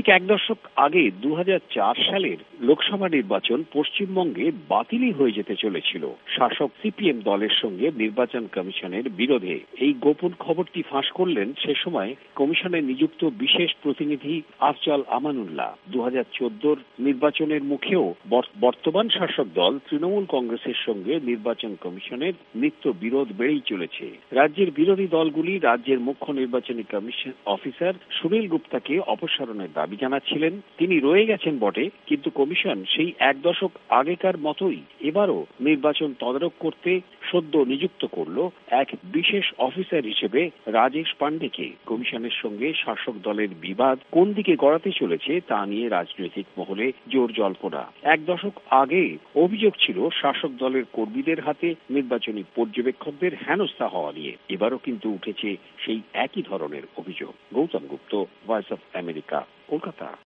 ঠিক এক দশক আগে 2004 সালের লোকসভা নির্বাচন পশ্চিমবঙ্গে বাতিলই হয়ে যেতে চলেছিল শাসক সিপিএম দলের সঙ্গে নির্বাচন কমিশনের বিরোধে। এই গোপন খবরটি ফাঁস করলেন সে সময় কমিশনে নিযুক্ত বিশেষ প্রতিনিধি আফজাল আমানুল্লাহ। 2014 নির্বাচনের মুখেও বর্তমান শাসক দল তৃণমূল কংগ্রেসের সঙ্গে নির্বাচন কমিশনের নিত্য বিরোধ বেড়েই চলেছে। রাজ্যের বিরোধী দলগুলি রাজ্যের মুখ্য নির্বাচনী কমিশন অফিসার সুনীল গুপ্তাকে অপসারণের দাবি জানাচ্ছিলেন। তিনি রয়ে গেছেন বটে, কিন্তু কমিশন সেই এক দশক আগেকার মতোই এবারও নির্বাচন তদারক করতে সদ্য নিযুক্ত করল এক বিশেষ অফিসার হিসেবে রাজেশ পান্ডেকে। কমিশনের সঙ্গে শাসক দলের বিবাদ কোন দিকে গড়াতে চলেছে তা নিয়ে রাজনৈতিক মহলে জোর জল্পনা। এক দশক আগে অভিযোগ ছিল শাসক দলের কর্মীদের হাতে নির্বাচনী পর্যবেক্ষকদের হেনস্থা হওয়া নিয়ে। এবারও কিন্তু উঠেছে সেই একই ধরনের অভিযোগ। Gautam Gupta, voice of America, Kolkata.